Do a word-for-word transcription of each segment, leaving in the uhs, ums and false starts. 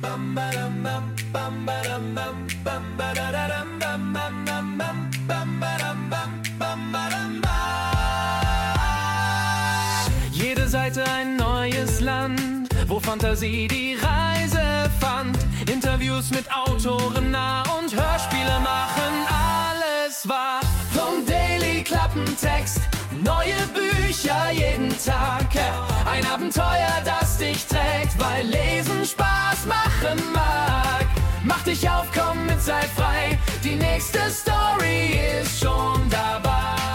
Jede Seite ein neues Land, wo Fantasie die Reise fand. Interviews mit Autoren nah und Hörspiele machen alles wahr. Vom Daily Klappentext, neue Bücher jeden Tag. Ein Abenteuer, das dich trägt, weil Lesen Spaß machen mag. Mach dich auf, komm mit, sei frei, die nächste Story ist schon dabei.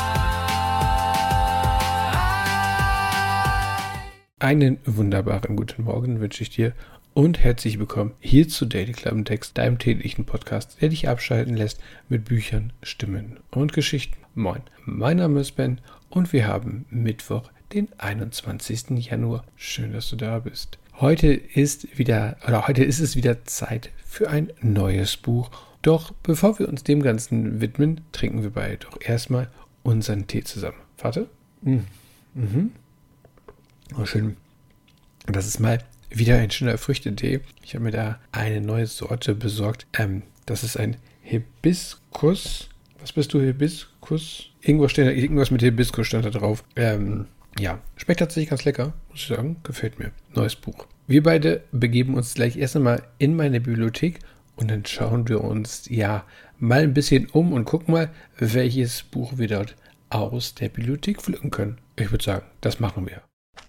Einen wunderbaren guten Morgen wünsche ich dir und herzlich willkommen hier zu Daily Klappentext, deinem täglichen Podcast, der dich abschalten lässt mit Büchern, Stimmen und Geschichten. Moin, mein Name ist Ben und wir haben Mittwoch, den einundzwanzigsten Januar. Schön, dass du da bist. Heute ist wieder, oder heute ist es wieder Zeit für ein neues Buch. Doch bevor wir uns dem Ganzen widmen, trinken wir beide doch erstmal unseren Tee zusammen. Warte. Mhm. Mhm. Oh, schön. Das ist mal wieder ein schöner Früchtetee. Ich habe mir da eine neue Sorte besorgt. Ähm, das ist ein Hibiskus. Was bist du, Hibiskus? Irgendwas, steht, irgendwas mit Hibiskus stand da drauf. Ähm, ja, schmeckt tatsächlich ganz lecker, muss ich sagen. Gefällt mir. Neues Buch. Wir beide begeben uns gleich erst einmal in meine Bibliothek und dann schauen wir uns ja mal ein bisschen um und gucken mal, welches Buch wir dort aus der Bibliothek pflücken können. Ich würde sagen, das machen wir.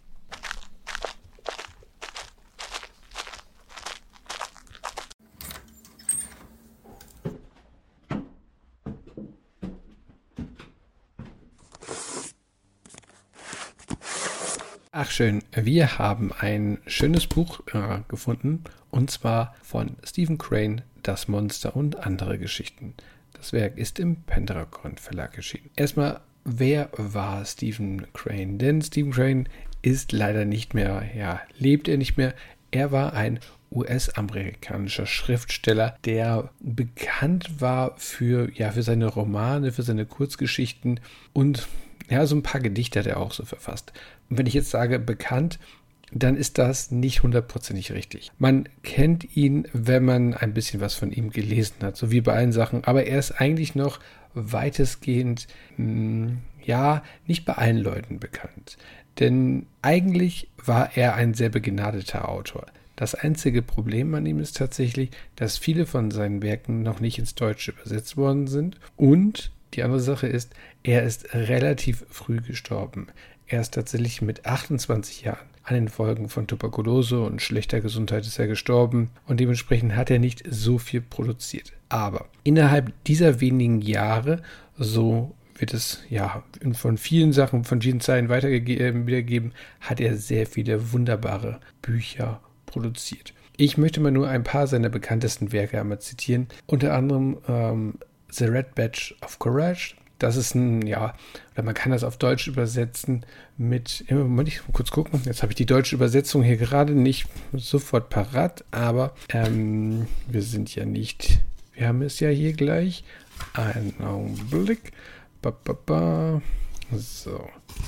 Ach schön, wir haben ein schönes Buch äh, gefunden und zwar von Stephen Crane, Das Monster und andere Geschichten. Das Werk ist im Pendragon Verlag erschienen. Erstmal, wer war Stephen Crane? Denn Stephen Crane ist leider nicht mehr, ja, lebt er nicht mehr. Er war ein U S-amerikanischer Schriftsteller, der bekannt war für, ja, für seine Romane, für seine Kurzgeschichten und ja, so ein paar Gedichte hat er auch so verfasst. Und wenn ich jetzt sage bekannt, dann ist das nicht hundertprozentig richtig. Man kennt ihn, wenn man ein bisschen was von ihm gelesen hat, so wie bei allen Sachen. Aber er ist eigentlich noch weitestgehend, mh, ja, nicht bei allen Leuten bekannt. Denn eigentlich war er ein sehr begnadeter Autor. Das einzige Problem an ihm ist tatsächlich, dass viele von seinen Werken noch nicht ins Deutsche übersetzt worden sind. Und die andere Sache ist, er ist relativ früh gestorben. Er ist tatsächlich mit achtundzwanzig Jahren an den Folgen von Tuberkulose und schlechter Gesundheit ist er gestorben und dementsprechend hat er nicht so viel produziert. Aber innerhalb dieser wenigen Jahre, so wird es ja von vielen Sachen, von vielen Zeilen weitergegeben, wiedergeben, hat er sehr viele wunderbare Bücher produziert. Ich möchte mal nur ein paar seiner bekanntesten Werke einmal zitieren. Unter anderem ähm, The Red Badge of Courage. Das ist ein, ja, oder man kann das auf Deutsch übersetzen mit, Moment, ich muss kurz gucken, jetzt habe ich die deutsche Übersetzung hier gerade nicht sofort parat, aber ähm, wir sind ja nicht, wir haben es ja hier gleich, einen Augenblick, ba, ba, ba. So,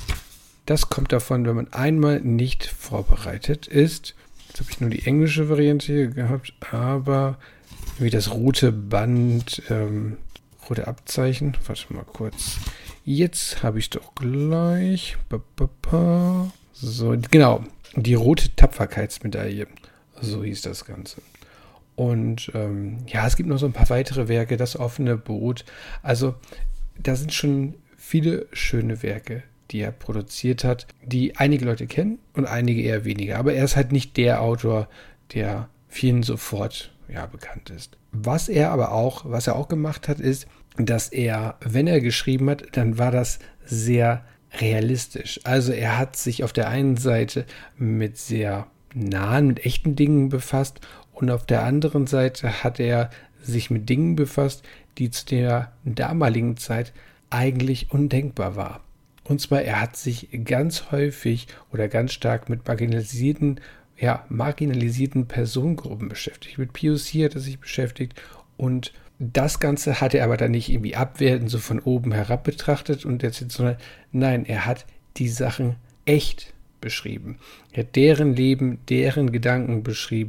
das kommt davon, wenn man einmal nicht vorbereitet ist. Jetzt habe ich nur die englische Variante hier gehabt, aber wie das rote Band, ähm, rote Abzeichen. Warte mal kurz. Jetzt habe ich doch gleich. Ba, ba, ba. So, genau. Die rote Tapferkeitsmedaille. So hieß das Ganze. Und ähm, ja, es gibt noch so ein paar weitere Werke. Das offene Boot. Also, da sind schon viele schöne Werke, die er produziert hat, die einige Leute kennen und einige eher weniger. Aber er ist halt nicht der Autor, der vielen sofort ja, bekannt ist. Was er aber auch, was er auch gemacht hat, ist, dass er, wenn er geschrieben hat, dann war das sehr realistisch. Also er hat sich auf der einen Seite mit sehr nahen, mit echten Dingen befasst und auf der anderen Seite hat er sich mit Dingen befasst, die zu der damaligen Zeit eigentlich undenkbar war. Und zwar, er hat sich ganz häufig oder ganz stark mit marginalisierten, ja, marginalisierten Personengruppen beschäftigt. Mit P O C hat er sich beschäftigt und das Ganze hat er aber dann nicht irgendwie abwertend so von oben herab betrachtet und jetzt, sondern nein, er hat die Sachen echt beschrieben. Er hat deren Leben, deren Gedanken beschrieben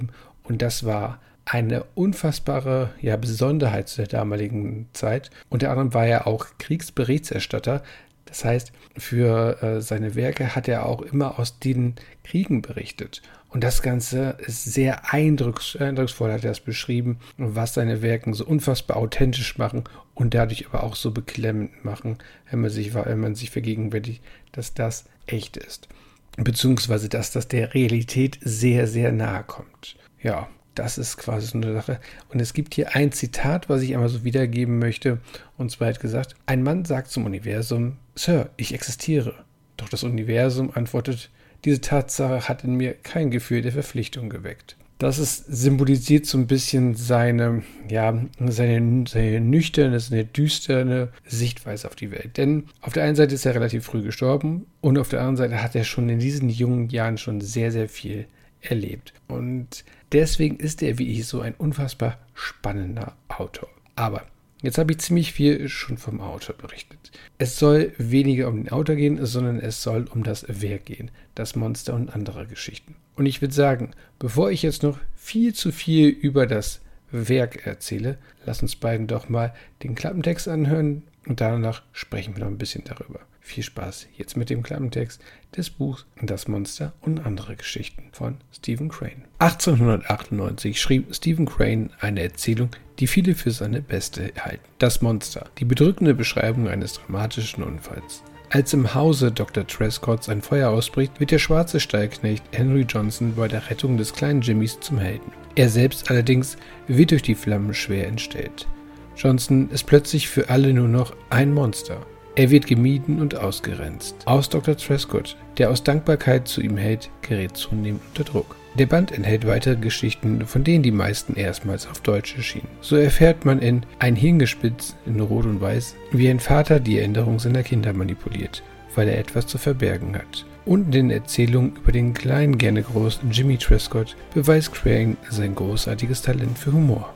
Und das war eine unfassbare ja, Besonderheit zu der damaligen Zeit. Unter anderem war er auch Kriegsberichterstatter. Das heißt, für äh, seine Werke hat er auch immer aus den Kriegen berichtet. Und das Ganze ist sehr eindrucks- eindrucksvoll, hat er das beschrieben, was seine Werke so unfassbar authentisch machen und dadurch aber auch so beklemmend machen, wenn man sich, wenn man sich vergegenwärtigt, dass das echt ist. Beziehungsweise, dass das der Realität sehr, sehr nahe kommt. Ja, das ist quasi so eine Sache. Und es gibt hier ein Zitat, was ich einmal so wiedergeben möchte. Und zwar hat gesagt, ein Mann sagt zum Universum, Sir, ich existiere. Doch das Universum antwortet, diese Tatsache hat in mir kein Gefühl der Verpflichtung geweckt. Das ist, symbolisiert so ein bisschen seine, ja, seine, seine nüchterne, seine düstere Sichtweise auf die Welt. Denn auf der einen Seite ist er relativ früh gestorben und auf der anderen Seite hat er schon in diesen jungen Jahren schon sehr, sehr viel erlebt. Und deswegen ist er, wie ich, so ein unfassbar spannender Autor. Aber jetzt habe ich ziemlich viel schon vom Autor berichtet. Es soll weniger um den Autor gehen, sondern es soll um das Werk gehen. Das Monster und andere Geschichten. Und ich würde sagen, bevor ich jetzt noch viel zu viel über das Werk erzähle, lass uns beiden doch mal den Klappentext anhören und danach sprechen wir noch ein bisschen darüber. Viel Spaß jetzt mit dem Klappentext des Buchs Das Monster und andere Geschichten von Stephen Crane. achtzehnhundertachtundneunzig schrieb Stephen Crane eine Erzählung, die viele für seine beste halten. Das Monster, die bedrückende Beschreibung eines dramatischen Unfalls. Als im Hause Doktor Trescotts ein Feuer ausbricht, wird der schwarze Stallknecht Henry Johnson bei der Rettung des kleinen Jimmys zum Helden. Er selbst allerdings wird durch die Flammen schwer entstellt. Johnson ist plötzlich für alle nur noch ein Monster. Er wird gemieden und ausgrenzt. Aus Doktor Trescott, der aus Dankbarkeit zu ihm hält, gerät zunehmend unter Druck. Der Band enthält weitere Geschichten, von denen die meisten erstmals auf Deutsch erschienen. So erfährt man in Ein Hirngespitz in Rot und Weiß, wie ein Vater die Erinnerung seiner Kinder manipuliert, weil er etwas zu verbergen hat. Und in den Erzählungen über den kleinen, gerne großen Jimmy Trescott beweist Crane sein großartiges Talent für Humor.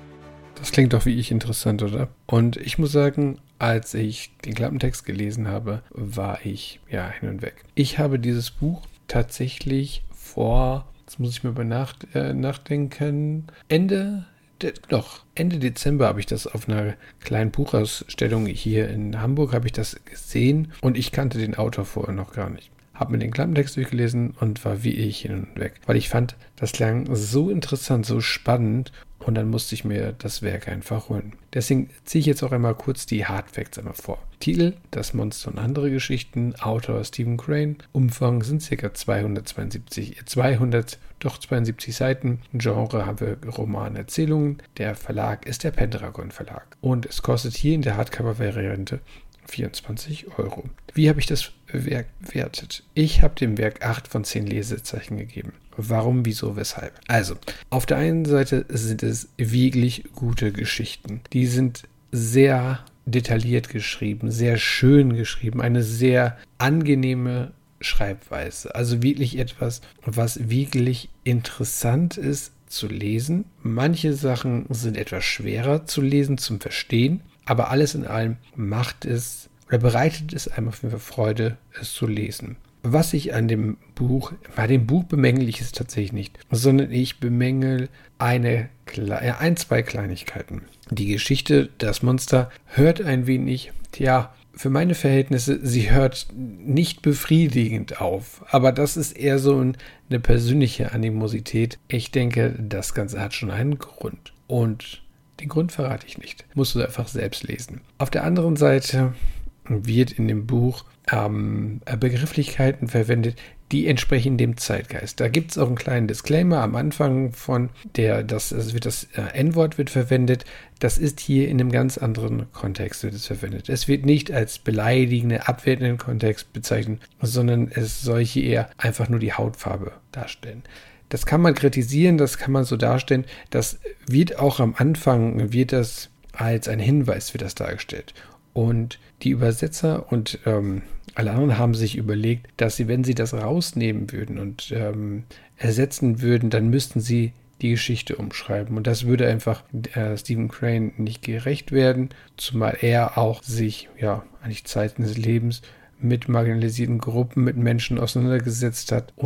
Das klingt doch wie ich interessant, oder? Und ich muss sagen, als ich den Klappentext gelesen habe, war ich ja hin und weg. Ich habe dieses Buch tatsächlich vor, jetzt muss ich mir über nach, äh, nachdenken, Ende, de, doch, Ende Dezember habe ich das auf einer kleinen Buchausstellung hier in Hamburg, habe ich das gesehen und ich kannte den Autor vorher noch gar nicht. Habe mir den Klappentext durchgelesen und war wie ich hin und weg, weil ich fand, das klang so interessant, so spannend und dann musste ich mir das Werk einfach holen. Deswegen ziehe ich jetzt auch einmal kurz die Hardfacts einmal vor. Titel, Das Monster und andere Geschichten, Autor Stephen Crane, Umfang sind ca. zweihundertzweiundsiebzig, zweihundert, doch zweiundsiebzig Seiten, Genre haben wir Roman, Erzählungen, der Verlag ist der Pendragon Verlag und es kostet hier in der Hardcover-Variante vierundzwanzig Euro. Wie habe ich das Werk bewertet? Ich habe dem Werk acht von zehn Lesezeichen gegeben. Warum, wieso, weshalb? Also, auf der einen Seite sind es wirklich gute Geschichten. Die sind sehr detailliert geschrieben, sehr schön geschrieben, eine sehr angenehme Schreibweise. Also wirklich etwas, was wirklich interessant ist zu lesen. Manche Sachen sind etwas schwerer zu lesen, zum Verstehen. Aber alles in allem macht es oder bereitet es einem auf jeden Fall Freude, es zu lesen. Was ich an dem Buch, bei dem Buch bemängel ich es tatsächlich nicht, sondern ich bemängel eine, ein, zwei Kleinigkeiten. Die Geschichte, das Monster, hört ein wenig, ja, für meine Verhältnisse, sie hört nicht befriedigend auf. Aber das ist eher so eine persönliche Animosität. Ich denke, das Ganze hat schon einen Grund. Und den Grund verrate ich nicht. Musst du einfach selbst lesen. Auf der anderen Seite wird in dem Buch ähm, Begrifflichkeiten verwendet, die entsprechen dem Zeitgeist. Da gibt es auch einen kleinen Disclaimer am Anfang von der, das, das, wird das äh, N-Wort wird verwendet. Das ist hier in einem ganz anderen Kontext wird es verwendet. Es wird nicht als beleidigende, abwertenden Kontext bezeichnet, sondern es soll hier eher einfach nur die Hautfarbe darstellen. Das kann man kritisieren, das kann man so darstellen. Das wird auch am Anfang, wird das als ein Hinweis wird das dargestellt. Und die Übersetzer und ähm, alle anderen haben sich überlegt, dass sie, wenn sie das rausnehmen würden und ähm, ersetzen würden, dann müssten sie die Geschichte umschreiben. Und das würde einfach äh, Stephen Crane nicht gerecht werden, zumal er auch sich, ja, eigentlich Zeiten des Lebens mit marginalisierten Gruppen, mit Menschen auseinandergesetzt hat und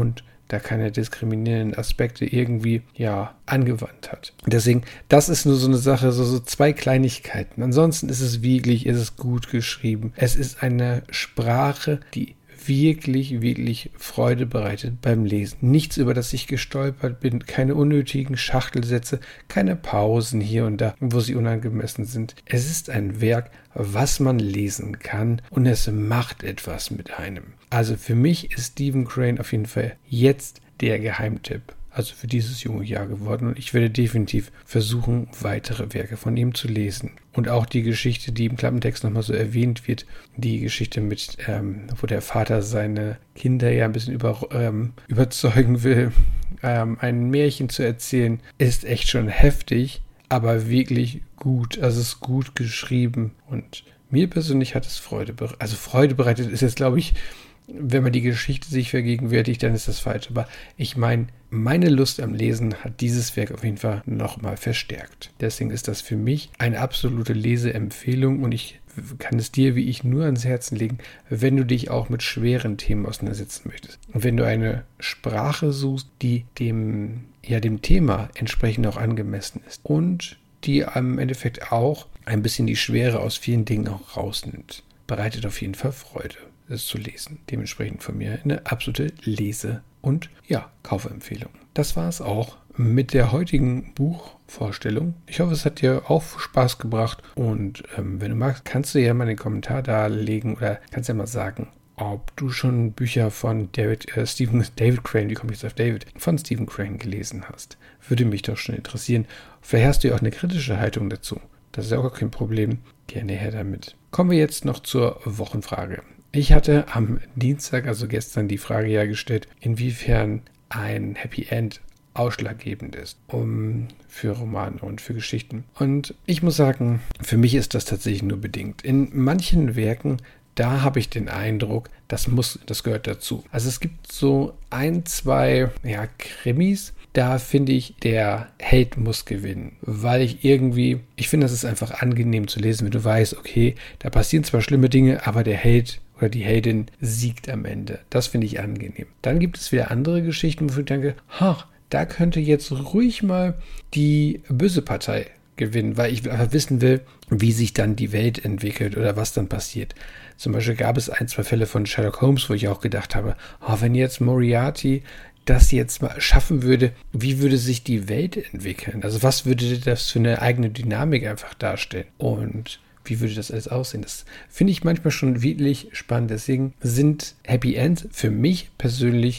da keine diskriminierenden Aspekte irgendwie, ja, angewandt hat. Deswegen, das ist nur so eine Sache, so, so zwei Kleinigkeiten. Ansonsten ist es wirklich, ist es gut geschrieben. Es ist eine Sprache, die wirklich, wirklich Freude bereitet beim Lesen. Nichts, über das ich gestolpert bin, keine unnötigen Schachtelsätze, keine Pausen hier und da, wo sie unangemessen sind. Es ist ein Werk, was man lesen kann und es macht etwas mit einem. Also für mich ist Stephen Crane auf jeden Fall jetzt der Geheimtipp. Also für dieses junge Jahr geworden. Und ich werde definitiv versuchen, weitere Werke von ihm zu lesen. Und auch die Geschichte, die im Klappentext nochmal so erwähnt wird, die Geschichte mit, ähm, wo der Vater seine Kinder ja ein bisschen über, ähm, überzeugen will, ähm, ein Märchen zu erzählen, ist echt schon heftig, aber wirklich gut. Also es ist gut geschrieben. Und mir persönlich hat es Freude bereitet. Also Freude bereitet ist jetzt, glaube ich, wenn man die Geschichte sich vergegenwärtigt, dann ist das falsch. Aber ich meine, meine Lust am Lesen hat dieses Werk auf jeden Fall nochmal verstärkt. Deswegen ist das für mich eine absolute Leseempfehlung und ich kann es dir wie ich nur ans Herzen legen, wenn du dich auch mit schweren Themen auseinandersetzen möchtest. Und wenn du eine Sprache suchst, die dem, ja, dem Thema entsprechend auch angemessen ist und die im Endeffekt auch ein bisschen die Schwere aus vielen Dingen auch rausnimmt, bereitet auf jeden Fall Freude, es zu lesen. Dementsprechend von mir eine absolute Lese- und ja, Kaufempfehlung. Das war es auch mit der heutigen Buchvorstellung. Ich hoffe, es hat dir auch Spaß gebracht und ähm, wenn du magst, kannst du ja mal einen Kommentar da legen oder kannst ja mal sagen, ob du schon Bücher von David, äh, Stephen, David Crane, wie komme ich jetzt auf David, von Stephen Crane gelesen hast. Würde mich doch schon interessieren. Vielleicht hast du ja auch eine kritische Haltung dazu. Das ist ja auch kein Problem. Gerne her damit. Kommen wir jetzt noch zur Wochenfrage. Ich hatte am Dienstag, also gestern, die Frage ja gestellt, inwiefern ein Happy End ausschlaggebend ist, um für Romane und für Geschichten. Und ich muss sagen, für mich ist das tatsächlich nur bedingt. In manchen Werken, da habe ich den Eindruck, das muss, das gehört dazu. Also es gibt so ein, zwei, ja, Krimis, da finde ich, der Held muss gewinnen, weil ich irgendwie, ich finde, das ist einfach angenehm zu lesen, wenn du weißt, okay, da passieren zwar schlimme Dinge, aber der Held oder die Heldin siegt am Ende. Das finde ich angenehm. Dann gibt es wieder andere Geschichten, wo ich denke, ha, da könnte jetzt ruhig mal die böse Partei gewinnen, weil ich einfach wissen will, wie sich dann die Welt entwickelt oder was dann passiert. Zum Beispiel gab es ein, zwei Fälle von Sherlock Holmes, wo ich auch gedacht habe, oh, wenn jetzt Moriarty das jetzt mal schaffen würde, wie würde sich die Welt entwickeln? Also was würde das für eine eigene Dynamik einfach darstellen? Und wie würde das alles aussehen? Das finde ich manchmal schon wirklich spannend. Deswegen sind Happy Ends für mich persönlich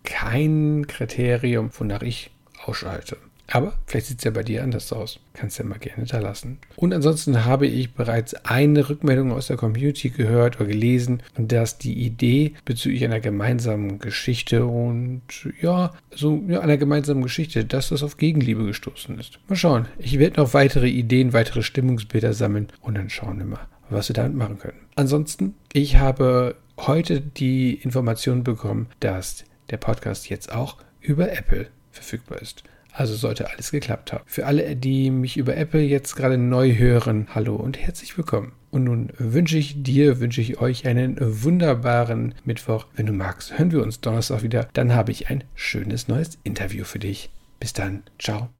kein Kriterium, wonach ich ausschalte. Aber vielleicht sieht es ja bei dir anders aus. Kannst ja mal gerne hinterlassen. Und ansonsten habe ich bereits eine Rückmeldung aus der Community gehört oder gelesen, dass die Idee bezüglich einer gemeinsamen Geschichte und ja, so ja, einer gemeinsamen Geschichte, dass das auf Gegenliebe gestoßen ist. Mal schauen. Ich werde noch weitere Ideen, weitere Stimmungsbilder sammeln und dann schauen wir mal, was wir damit machen können. Ansonsten, ich habe heute die Information bekommen, dass der Podcast jetzt auch über Apple verfügbar ist. Also sollte alles geklappt haben. Für alle, die mich über Apple jetzt gerade neu hören, hallo und herzlich willkommen. Und nun wünsche ich dir, wünsche ich euch einen wunderbaren Mittwoch. Wenn du magst, hören wir uns Donnerstag wieder. Dann habe ich ein schönes neues Interview für dich. Bis dann. Ciao.